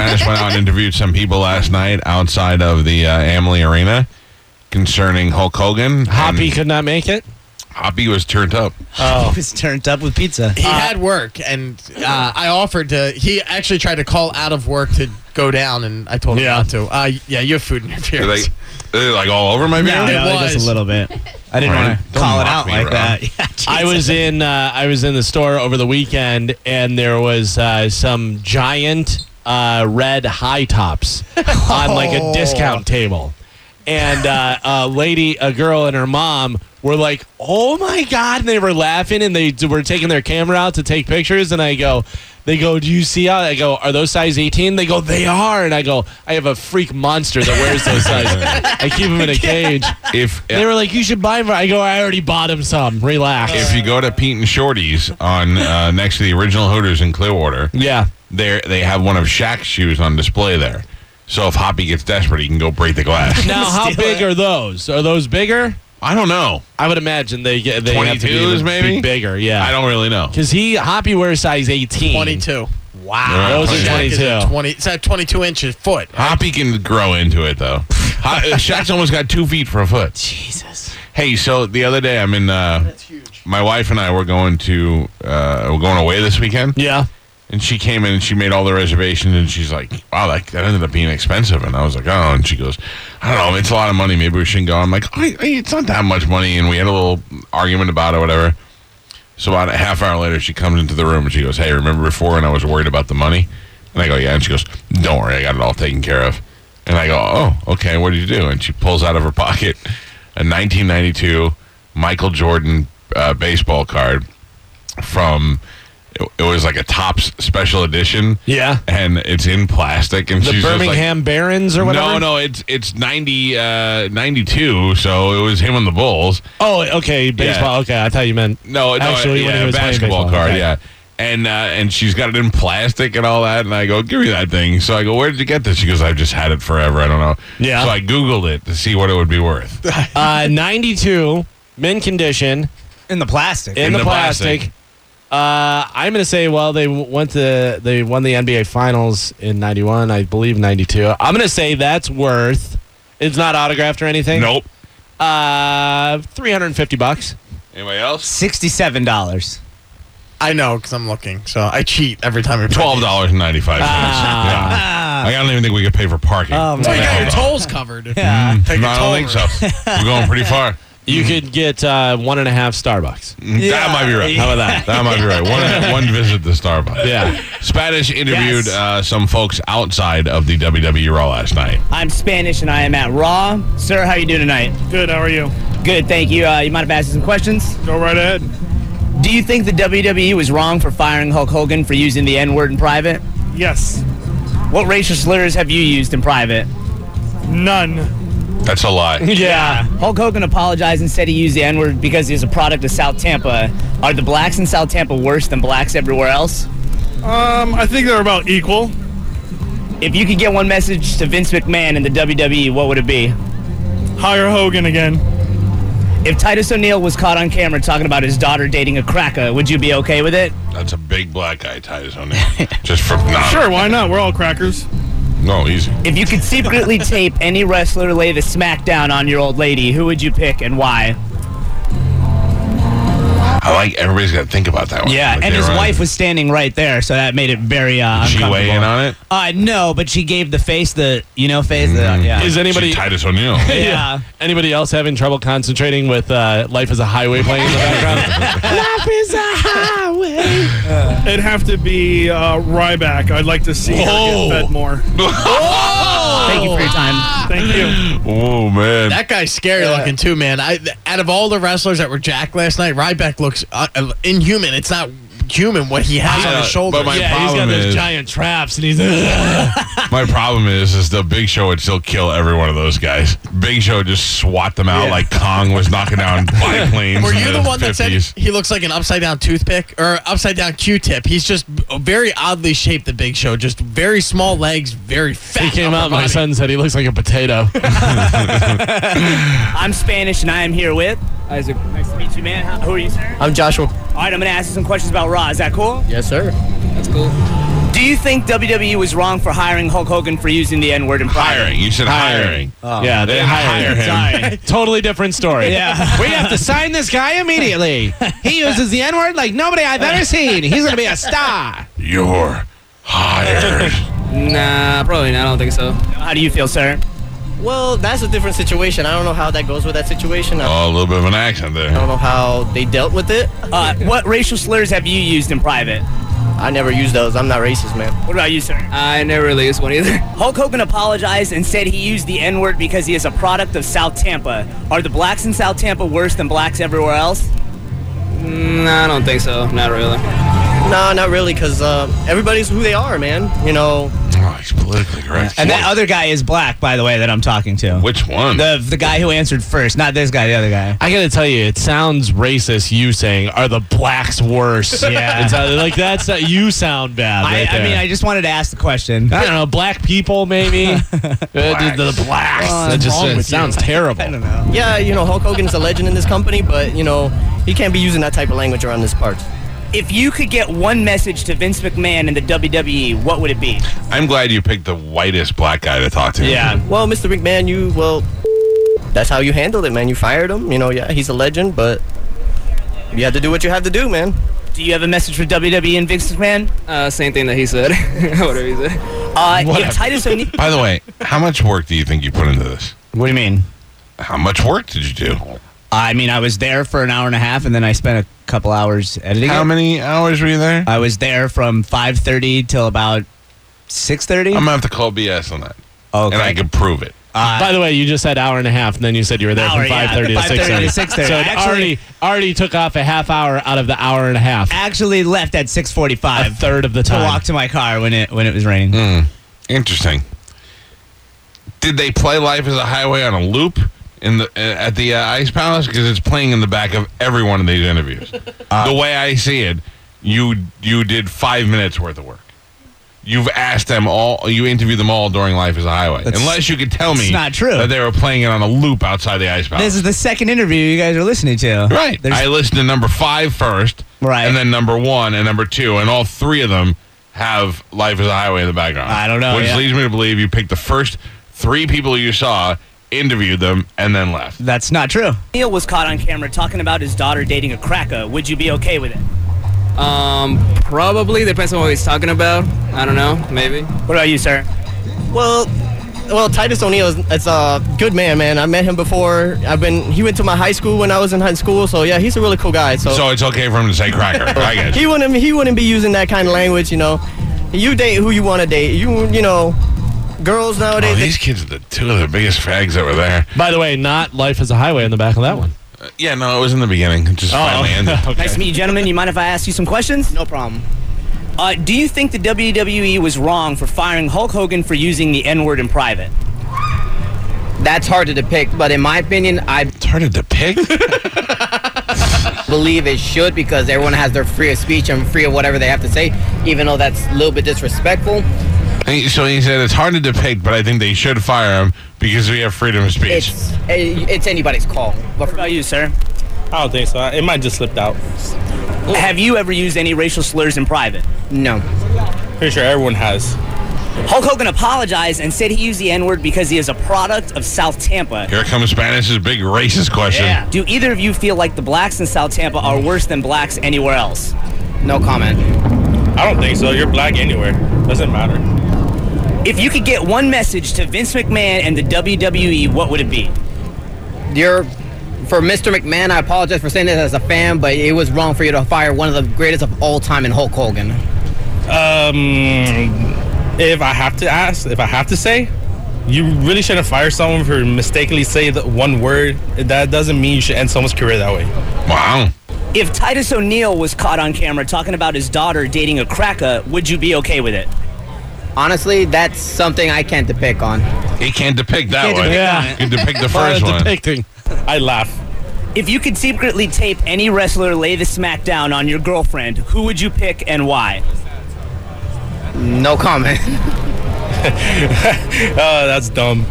Spanish went out and interviewed some people last night outside of the Amalie Arena concerning Hulk Hogan. Hoppy could not make it? Hoppy was turned up. He was turned up with pizza. He had work, and I offered to. He actually tried to call out of work to go down, and I told him not to. You have food in your beers. They're like all over my beer? No, It was. just a little bit. I didn't want to Don't call it mock out me, like bro. that. Yeah, I was in the store over the weekend, and there was some giant red high tops on like a discount table, and a girl and her mom were like, "Oh my God!" and they were laughing, and they were taking their camera out to take pictures, and they go, "Do you see how?" I go, "Are those size 18?" They go, "They are," and I go, "I have a freak monster that wears those sizes. I keep him in a cage." They were like, "You should buy him." I go, "I already bought him some. Relax." If you go to Pete and Shorty's on next to the original Hooters in Clearwater, they have one of Shaq's shoes on display there. So if Hoppy gets desperate, he can go break the glass. Now, how big are those? Are those bigger? I don't know. I would imagine they have to be 22s maybe? bigger. Yeah, I don't really know. because Hoppy wears size 18. 22. Wow, those are Shaq is 22. 20. It's at 22 inches foot. Hoppy can grow into it though. Shaq's almost got 2 feet for a foot. Jesus. Hey, so the other day I'm in. That's huge. My wife and I were going away this weekend. Yeah. And she came in and she made all the reservations and she's like, wow, that ended up being expensive. And I was like, oh. And she goes, I don't know, it's a lot of money. Maybe we shouldn't go. I'm like, it's not that much money. And we had a little argument about it, whatever. So about a half hour later, she comes into the room and she goes, hey, remember before when I was worried about the money? And I go, yeah. And she goes, don't worry, I got it all taken care of. And I go, oh, okay, what did you do? And she pulls out of her pocket a 1992 Michael Jordan baseball card from... It was like a Topps special edition. Yeah. And it's in plastic. And The she's Birmingham Barons or whatever? No, it's 92, so it was him on the Bulls. Oh, okay, baseball. Yeah. Okay, I thought you meant Actually, when he was playing basketball baseball. card, Okay. yeah. And she's got it in plastic and all that. And I go, give me that thing. So I go, where did you get this? She goes, I've just had it forever. I don't know. Yeah. So I Googled it to see what it would be worth. 92, mint condition. In the plastic. In the plastic. I'm going to say, well, they won the NBA Finals in 91, I believe 92. I'm going to say that's worth, it's not autographed or anything. Nope. $350. Anybody else? $67. I know because I'm looking, so I cheat every time. $12.95. Yeah. I don't even think we could pay for parking. Oh, So you got your man. tolls covered. Yeah. Take a No, I toll don't think so. We're going pretty far. You could get 1.5 Starbucks. That might be right. How about that? That might be right. One visit to Starbucks. Yeah. Spanish interviewed some folks outside of the WWE Raw last night. I'm Spanish and I am at Raw. Sir, how you doing tonight? Good, how are you? Good, thank you. You mind if I ask you some questions? Go right ahead. Do you think the WWE was wrong for firing Hulk Hogan for using the N-word in private? Yes. What racial slurs have you used in private? None. That's a lie. Yeah. Hulk Hogan apologized and said he used the N-word because he was a product of South Tampa. Are the blacks in South Tampa worse than blacks everywhere else? I think they're about equal. If you could get one message to Vince McMahon in the WWE, what would it be? Hire Hogan again. If Titus O'Neil was caught on camera talking about his daughter dating a cracker, would you be okay with it? That's a big black guy, Titus O'Neil. Just for Sure, why not? We're all crackers. No, easy. If you could secretly tape any wrestler lay the smackdown on your old lady, who would you pick and why? I like everybody's got to think about that one. Yeah, Like and they his were on- wife was standing right there, so that made it very Did she uncomfortable. weigh in on it? No, but she gave the face, yeah. Is anybody She's Titus O'Neil. Yeah. Anybody else having trouble concentrating with Life is a Highway playing in the background? Life is a highway. It'd have to be Ryback. I'd like to see her Whoa. get fed more. Thank you for your time. Thank you. Oh, man. That guy's scary looking too, man. Out of all the wrestlers that were jacked last night, Ryback looks inhuman. It's not human what he has on his shoulders. but my Yeah, he's got problem those is- giant traps, and he's... My problem is the Big Show would still kill every one of those guys. Big Show just swat them out like Kong was knocking down biplanes. Were in you the one that said 50s. he looks like an upside down toothpick or upside down Q-tip? He's just very oddly shaped. The Big Show, just very small legs, very fat. He came upper out, my body. son said he looks like a potato. I'm Spanish and I am here with Isaac. Nice to meet you, man. Who are you, sir? I'm Joshua. All right, I'm going to ask you some questions about Raw. Is that cool? Yes, sir. Do Do you think WWE was wrong for hiring Hulk Hogan for using the N-word in private? Hiring. You said hiring. Yeah, they didn't hire him. Sorry. Totally different story. Yeah. We have to sign this guy immediately. He uses the N-word like nobody I've ever seen. He's going to be a star. You're hired. Nah, probably not. I don't think so. How do you feel, sir? Well, that's a different situation. I don't know how that goes with that situation. Oh, a little bit of an accent I there. don't know how they dealt with it. What racial slurs have you used in private? I never use those. I'm not racist, man. What about you, sir? I never really used one either. Hulk Hogan apologized and said he used the N-word because he is a product of South Tampa. Are the blacks in South Tampa worse than blacks everywhere else? Nah, I don't think so. Not really. No, not really, because everybody's who they are, man. You know, Oh, he's politically correct. And that other guy is black, by the way, that I'm talking to. Which one? The guy who answered first, not this guy, the other guy. I got to tell you, it sounds racist. You saying, "Are the blacks worse?" Yeah. It's like that's you sound bad. Right I there. mean, I just wanted to ask the question. I don't know, black people maybe. The blacks. That just sounds terrible. I don't know. yeah, you know, Hulk Hogan's a legend in this company, but, you know, he can't be using that type of language around this part. If you could get one message to Vince McMahon and the WWE, what would it be? I'm glad you picked the whitest black guy to talk to. Yeah. Well, Mr. McMahon, that's how you handled it, man. You fired him. You know, yeah, he's a legend, but you have to do what you have to do, man. Do you have a message for WWE and Vince McMahon? Same thing that he said. Whatever he said. If Titus O'Neil... By the way, how much work do you think you put into this? What do you mean? How much work did you do? I mean, I was there for an hour and a half, and then I spent a couple hours editing How it. many hours were you there? I was there from 5:30 till about 6:30. I'm gonna have to call BS on that, Okay. and I can prove it. By the way, you just said hour and a half, and then you said you were there Hour, from yeah, 5:30 to 5:30 6:30. to 6:30. So it Actually- already took off a half hour out of the hour and a half. actually left at A 6:45 third of the to time. walk to my car when it was raining. Interesting. Did they play Life as a Highway on a loop at the Ice Palace? Because it's playing in the back of every one of these interviews. The way I see it, you did 5 minutes worth of work. You've asked them all. You interviewed them all during Life is a Highway. Unless you could tell me It's not true. that they were playing it on a loop outside the Ice Palace. This is the second interview you guys are listening to. Right. There's- I listened to number 5 first. Right. And then number 1 and number 2. And all 3 of them have Life is a Highway in the background. I don't know, Which yeah. leads me to believe you picked the first 3 people you saw, interviewed them, and then left. That's not true. Neil was caught on camera talking about his daughter dating a cracker. Would you be okay with it? Probably. Depends on what he's talking about. I don't know. Maybe. What about you, sir? Well, Titus O'Neil is a good man. I met him before. He went to my high school when I was in high school, so yeah, he's a really cool guy. So it's okay for him to say cracker. I guess. he wouldn't be using that kind of language, you know. You date who you want to date. You know, girls nowadays. Oh, these kids are the 2 of the biggest fags that were there. By the way, not Life is a Highway in the back of that one. Yeah, no, it was in the beginning. It just finally ended. Okay. Nice to meet you, gentlemen. You mind if I ask you some questions? no problem. Do you think the WWE was wrong for firing Hulk Hogan for using the N-word in private? That's hard to depict, but in my opinion, I It's hard to depict. believe it should because everyone has their free of speech and free of whatever they have to say, even though that's a little bit disrespectful. So he said it's hard to depict, but I think they should fire him because we have freedom of speech. It's anybody's call. But What about you, sir? I don't think so. It might just slipped out. Have you ever used any racial slurs in private? no. Pretty sure everyone has. Hulk Hogan apologized and said he used the N-word because he is a product of South Tampa. Here comes Spanish's big racist question. Do either of you feel like the blacks in South Tampa are worse than blacks anywhere else? No comment. I don't think so. You're black anywhere. Doesn't matter. If you could get one message to Vince McMahon and the WWE, what would it be? For Mr. McMahon, I apologize for saying this as a fan, but it was wrong for you to fire one of the greatest of all time in Hulk Hogan. If I have to say, you really shouldn't fire someone for mistakenly saying the one word. That doesn't mean you should end someone's career that way. Wow. If Titus O'Neil was caught on camera talking about his daughter dating a cracker, would you be okay with it? Honestly, that's something I can't depict on. He can't depict that Can't one. depict Yeah. He can depict the Lot first of one. depicting. I laugh. If you could secretly tape any wrestler lay the smack down on your girlfriend, who would you pick and why? No comment. Oh, that's dumb.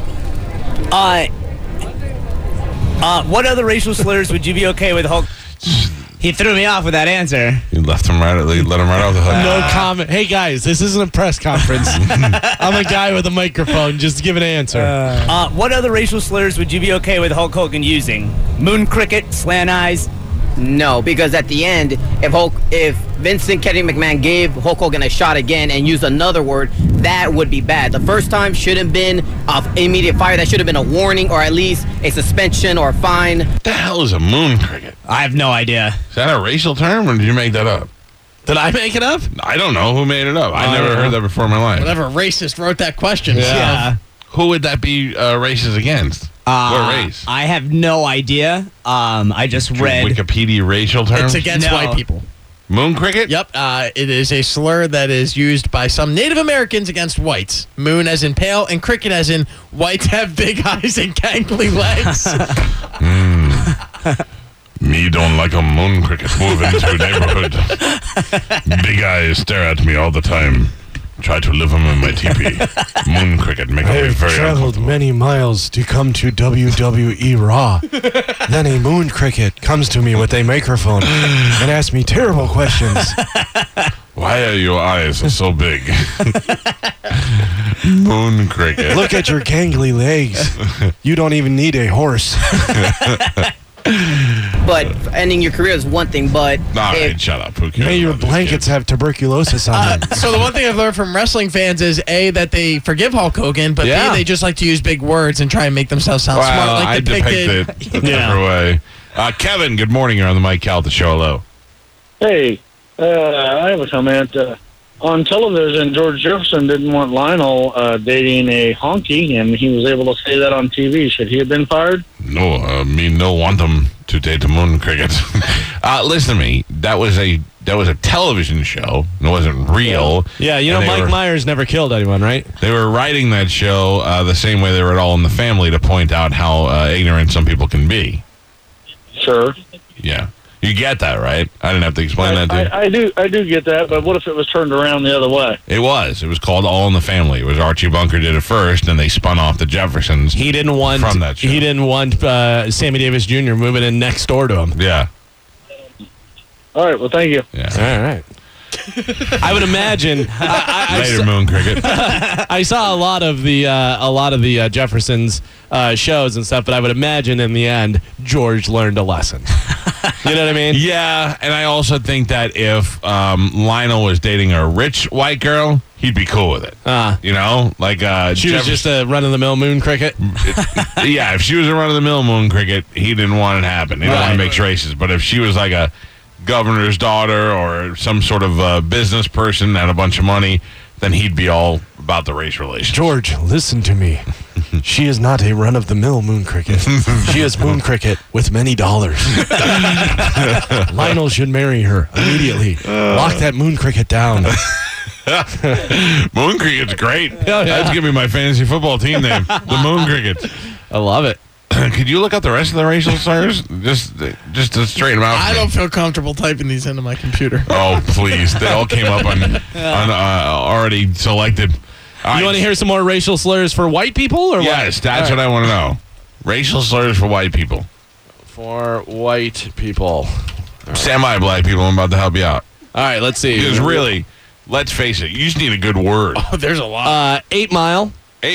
What other racial slurs would you be okay with Hulk? He threw me off with that answer. He Let him right off the hook. No comment. Hey guys, this isn't a press conference. I'm a guy with a microphone. Just give an answer. What other racial slurs would you be okay with Hulk Hogan using? Moon cricket, slant eyes. No, because at the end, if Vincent Kennedy McMahon gave Hulk Hogan a shot again and used another word, that would be bad. The first time shouldn't have been immediate fire. That should have been a warning or at least a suspension or a fine. What the hell is a moon cricket? I have no idea. Is that a racial term, or did you make that up? Did I make it up? I don't know who made it up. I never heard that before in my life. Whatever racist wrote that question. Yeah. Who would that be racist against? What race? I have no idea. I just read. Wikipedia racial terms? It's against No. white people. Moon cricket? Yep. It is a slur that is used by some Native Americans against whites. Moon as in pale and cricket as in whites have big eyes and gangly legs. Me don't like a moon cricket move into neighborhood. Big eyes stare at me all the time. Try to live them in my teepee. Moon cricket make me very uncomfortable. many miles to come to WWE Raw. Then a moon cricket comes to me with a microphone and asks me terrible questions. Why are your eyes so big? Moon cricket. Look at your gangly legs. You don't even need a horse. But ending your career is one thing, but All right, shut up. Who cares Hey, your about these blankets kids? have tuberculosis on them. So the one thing I've learned from wrestling fans is A, that they forgive Hulk Hogan, but Yeah. B, they just like to use big words and try and make themselves sound smart, Well, like I depicted. depict it a different way. Kevin, good morning. You're on the Mike Cal, the show. Hello. Hey, I have a comment. On television, George Jefferson didn't want Lionel dating a honky, and he was able to say that on TV. Should he have been fired? No, me no want them to date the moon cricket. Listen to me. That was a television show. It wasn't real. Yeah, you And know, they Mike were- Myers never killed anyone, right? They were writing that show the same way they were at All in the Family to point out how ignorant some people can be. Sure. Yeah. You get that, right? I didn't have to explain that to you. I do get that, but what if it was turned around the other way? It was called All in the Family. It was Archie Bunker did it first, and they spun off the Jeffersons. He didn't want From that show. He didn't want Sammy Davis Jr. moving in next door to him. Yeah. All right, well, thank you. Yeah. All right. I would imagine. Later, Moon Cricket. I saw a lot of the Jeffersons shows and stuff, but I would imagine in the end George learned a lesson. You know what I mean? Yeah, and I also think that if Lionel was dating a rich white girl, he'd be cool with it. You know, like She was just a run-of-the-mill moon cricket. yeah. If she was a run-of-the-mill moon cricket, he didn't want it to happen. He didn't want to mix races. But if she was like a governor's daughter or some sort of business person that had a bunch of money, then he'd be all about the race relations. George, listen to me. She is not a run-of-the-mill moon cricket. She is moon cricket with many dollars. Lionel should marry her immediately. Lock that moon cricket down. Moon Cricket's great. yeah. That's gonna be my fantasy football team name, the Moon Crickets. I love it. Could you look up the rest of the racial slurs? Just to straighten them out. I for me. don't feel comfortable typing these into my computer. Oh, please. They all came up on already selected. You want to hear some more racial slurs for white people? Or Yes, what? that's what I want to know. Racial slurs for white people. For white people. Semi-black people, I'm about to help you out. All right, let's see. Because really, let's face it, you just need a good word. Oh, there's a lot. 8 Mile.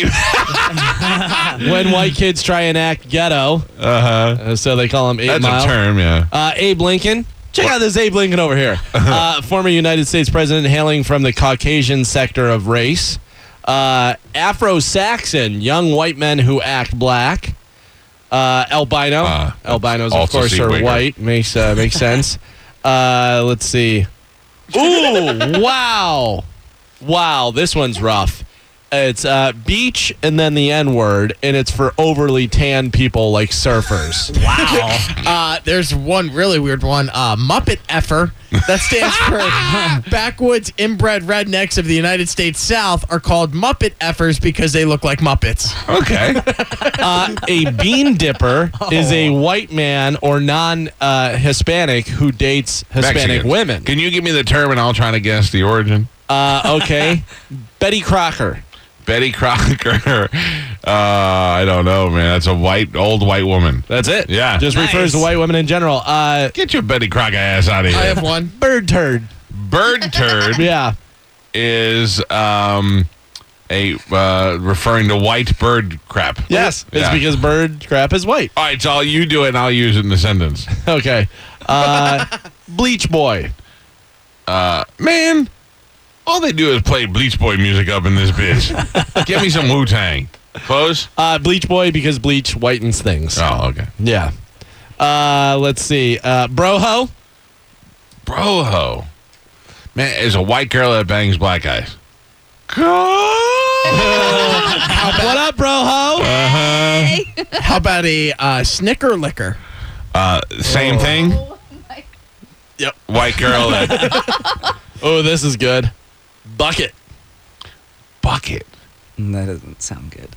When white kids try and act ghetto. So they call him 8 That's Mile. a term, yeah. Abe Lincoln. Check out this Abe Lincoln over here. Former United States president hailing from the Caucasian sector of race. Afro-Saxon, young white men who act black. Albino. Albinos, of also course, are Seawigger. white. Makes sense. Let's see. Ooh, wow. Wow, this one's rough. It's beach and then the N-word, and it's for overly tan people like surfers. Wow. There's one really weird one. Muppet effer. That stands for backwoods inbred rednecks of the United States South are called Muppet effers because they look like Muppets. Okay. A bean dipper is a white man or non-Hispanic who dates Hispanic Mexican. women. Can you give me the term and I'll try to guess the origin? Okay. Betty Crocker. Betty Crocker. I don't know, man. That's a old white woman. That's it. Yeah. Just refers to white women in general. Get your Betty Crocker ass out of here. I have one. Bird turd. Bird turd Yeah. is referring to white bird crap. Yes. It's Yeah. because bird crap is white. All right, so you do it and I'll use it in the sentence. Okay. Bleach Boy. Man, all they do is play Bleach Boy music up in this bitch. Give me some Wu-Tang. Close? Bleach Boy because bleach whitens things. Oh, okay. Yeah. Let's see. Broho. Broho. Man, is a white girl that bangs black guys. What up, Broho? How about a Snicker liquor? Same thing? Yep. White girl that... Oh, this is good. Bucket. Bucket. That doesn't sound good.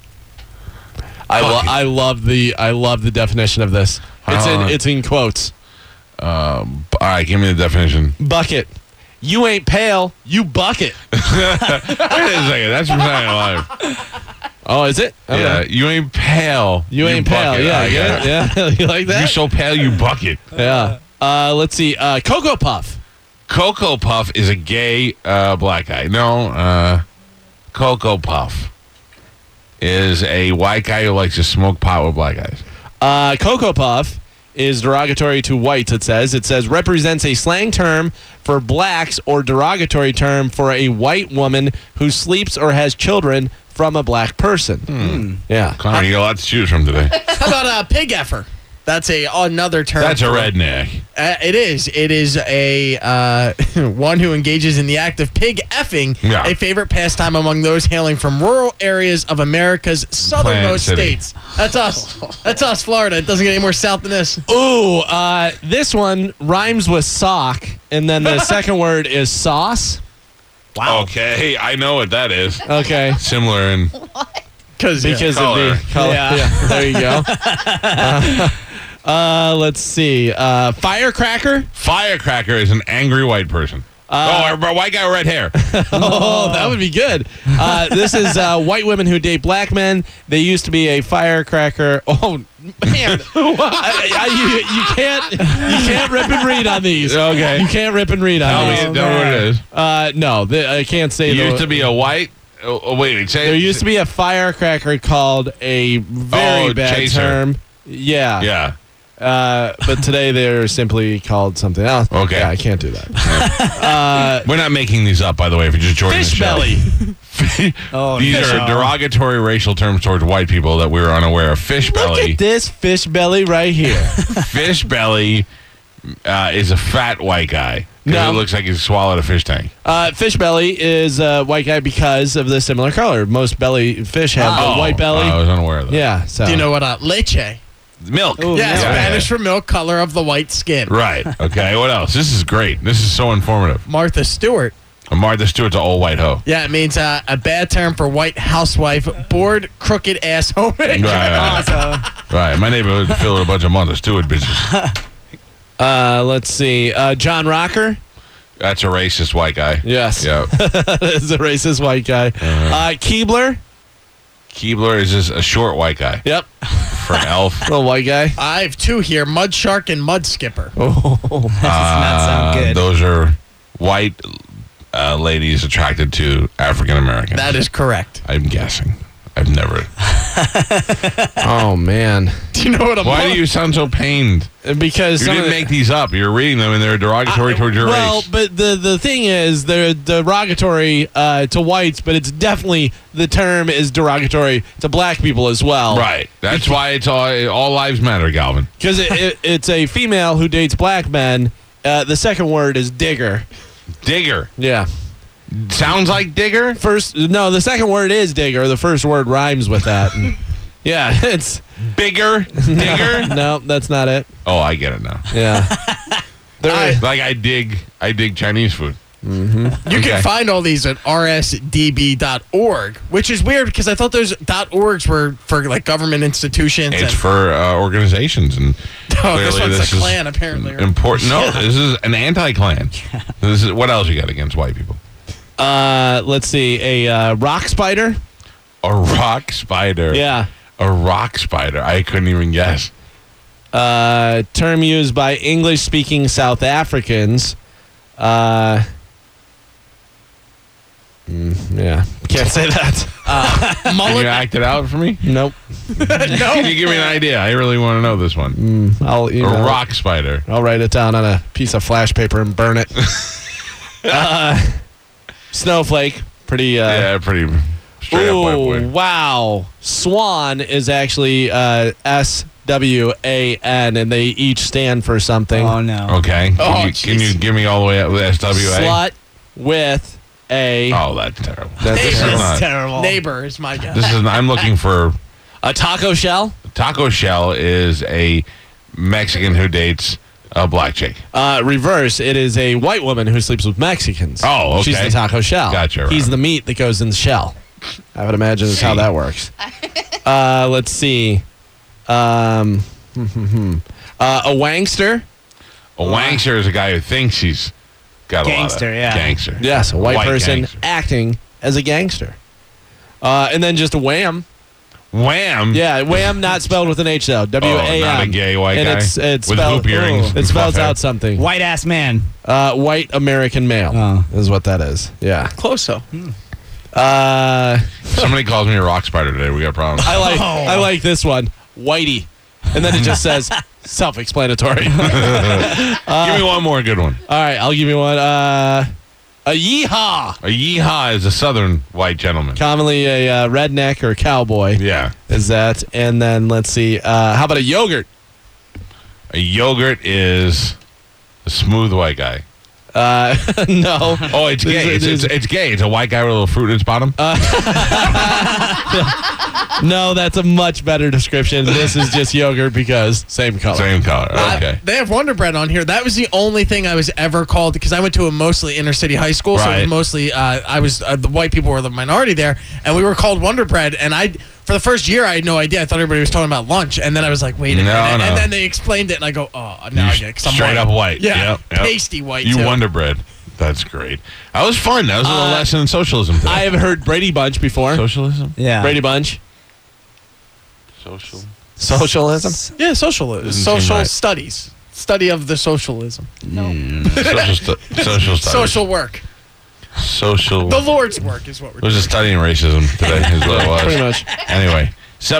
I love the definition of this. It's in quotes. All right, give me the definition. Bucket. You ain't pale, you bucket. Wait a second. That's from Saturday Night Live. Oh, is it? Okay. Yeah, you ain't pale. You ain't pale. bucket. Yeah, I get it. yeah. You like that? You're so pale, you bucket. Yeah. Let's see. Cocoa Puff. Cocoa Puff is a gay black guy. No, Cocoa Puff is a white guy who likes to smoke pot with black guys. Cocoa Puff is derogatory to whites, it says. Represents a slang term for blacks or derogatory term for a white woman who sleeps or has children from a black person. Yeah. Connor, you got a lot to choose from today. How about a pig effer? That's another term. That's a redneck. It is. It is a one who engages in the act of pig effing, Yeah. a favorite pastime among those hailing from rural areas of America's southernmost City. states. That's us. That's us, Florida. It doesn't get any more south than this. Ooh, this one rhymes with sock, and then the second word is sauce. Wow. Okay, I know what that is. Okay. Similar in Because of color. the color. Yeah. There you go. Let's see. Firecracker. Firecracker is an angry white person. A white guy with red hair. Oh, that would be good. This is white women who date black men. They used to be a firecracker. Oh man, you can't rip and read on these. Okay. You can't rip and read on these. Tell me what it is. No, I can't say. It used to be a white. Oh, wait, say There used to be a firecracker called a very bad chaser. term. Yeah. Yeah. But today they're simply called something else. Okay. Yeah, I can't do that. We're not making these up, by the way, if you're just joining Fish the show. belly. These are derogatory racial terms towards white people that we were unaware of. Fish Look belly. at this fish belly right here. Fish belly is a fat white guy. No. It looks like he's swallowed a fish tank. Fish belly is a white guy because of the similar color. Most belly fish have the white belly. I was unaware of that. Yeah. So. Do you know what leche? Milk. Ooh, Yeah, yeah. Spanish for milk, color of the white skin. Right. Okay. What else? This is great. This is so informative. Martha Stewart. Martha Stewart's an old white hoe. Yeah, it means a bad term for white housewife, bored, crooked ass homemaker. Right. My neighborhood is filled with a bunch of Martha Stewart bitches. Let's see. John Rocker. That's a racist white guy. Yes. Yeah. Is a racist white guy. Keebler. Keebler is just a short white guy. Yep. For an elf. Little white guy. I have two here, Mud Shark and Mud Skipper. That does not sound good. Those are white ladies attracted to African Americans. That is correct. I'm guessing. I've never. Oh man. Do you know what a Why do you sound so pained? Because You some of didn't the- make these up. You're reading them and they're derogatory towards your well, race. but the thing is, they're derogatory to whites, but it's definitely the term is derogatory to black people as well. Right. That's why it's all lives matter, Galvin. Because it's a female who dates black men. The second word is digger. Digger. Yeah. Sounds like digger? The second word is digger. The first word rhymes with that. And, yeah, it's bigger. Digger? no, that's not it. Oh, I get it now. Yeah. I dig Chinese food. You can find all these at rsdb.org, which is weird because I thought those .orgs were for like government institutions. It's for organizations, and this clearly one's this a is Klan apparently. right? important. No, this is an anti-Klan. This is what else you got against white people? Let's see. A rock spider. A rock spider. Yeah. A rock spider. I couldn't even guess. Term used by English-speaking South Africans. Yeah, can't say that. Can you act it out for me? Nope. Can you give me an idea? I really want to know this one. I'll A rock spider. I'll write it down on a piece of flash paper and burn it. Snowflake. Pretty. Yeah, pretty straight up white boy. Wow. Swan is actually SWAN, and they each stand for something. Oh, no. Okay. Oh, Can you give me all the way up with SWA? Slut with a Oh, that's terrible. That's This is terrible. not- Terrible. Neighbor is my guess. This is. I'm looking for. a taco shell. Taco Shell is a Mexican who dates a black chick. Reverse, it is a white woman who sleeps with Mexicans. Oh, okay. She's the taco shell. Gotcha, right. He's the meat that goes in the shell. I would imagine is how that works. Let's see. A wankster. A wankster is a guy who thinks he's got a Gangster, lot of yeah. gangster. Yes, a white person gangster. acting as a gangster. And then just a wham. Wham. Yeah, wham not spelled with an H though. W-A-M. Not a gay white and guy it's with spelled, hoop earrings. It and spells fluff hair. out something. White ass man. White American male Oh. is what that is. Yeah. Close though. Somebody calls me a rock spider today. We got problems. I like this one. Whitey. And then it just says self-explanatory. Give me one more good one. All right, I'll give you one. A yeehaw. A yeehaw is a southern white gentleman. Commonly a redneck or cowboy Yeah. is that. And then let's see. How about a yogurt? A yogurt is a smooth white guy. No. Oh, it's gay. It's gay. It's a white guy with a little fruit in its bottom. No, that's a much better description. This is just yogurt because same color. Same color. Okay. They have Wonder Bread on here. That was the only thing I was ever called because I went to a mostly inner city high school, so it Right. was mostly I was the white people were the minority there, and we were called Wonder Bread. And for the first year I had no idea. I thought everybody was talking about lunch, and then I was like, wait a minute, No. and then they explained it, and I go, oh, now I get it, 'cause I'm Straight white. up white. Yeah, Yep. tasty white. You too. Wonder Bread. That's great. That was fun. That was a little lesson in socialism today. I have heard Brady Bunch before. Socialism? Yeah. Brady Bunch. Social. Socialism. Yeah, Doesn't social seem right. studies, study of the socialism, Social studies. social work. Social. The Lord's work is what we're It was doing. just studying racism today, is what it was. Pretty much. Anyway,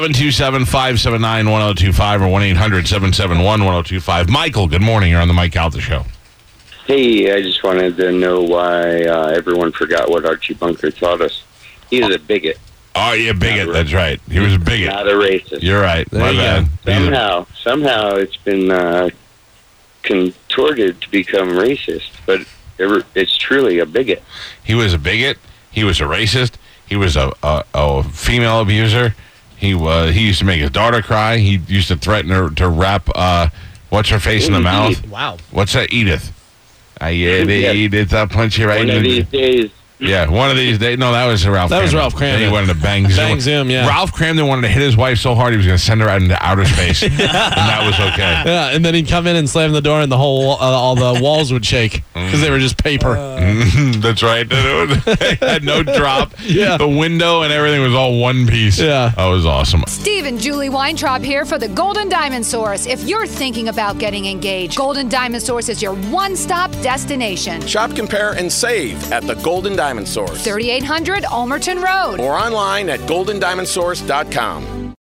727-579-1025 or 1-800-771-1025. Michael, good morning. You're on the Mike Calta Show. Hey, I just wanted to know why everyone forgot what Archie Bunker taught us. He was a bigot, Oh, yeah, bigot. That's right. He was a bigot. not a racist. You're right. My you bad. Somehow it's been contorted to become racist, but it's truly a bigot. He was a bigot. He was a racist. He was a female abuser. He used to make his daughter cry. He used to threaten her to wrap what's her face in the mouth. Wow. What's that? Edith. Yeah. Edith, I'll punch you right One in of the... these days, Yeah, one of these days. No, that was Ralph. That was Kramden. Ralph Kramden. Then he wanted to bang Zoom. Bang Zoom, yeah. Ralph Kramden wanted to hit his wife so hard he was going to send her out into outer space, and that was okay. Yeah, and then he'd come in and slam the door, and the whole all the walls would shake because they were just paper. That's right. It had no drop. Yeah. The window and everything was all one piece. Yeah. That was awesome. Steve and Julie Weintraub here for the Golden Diamond Source. If you're thinking about getting engaged, Golden Diamond Source is your one-stop destination. Shop, compare, and save at the Golden Diamond Source. 3800 Almerton Road. Or online at goldendiamondsource.com.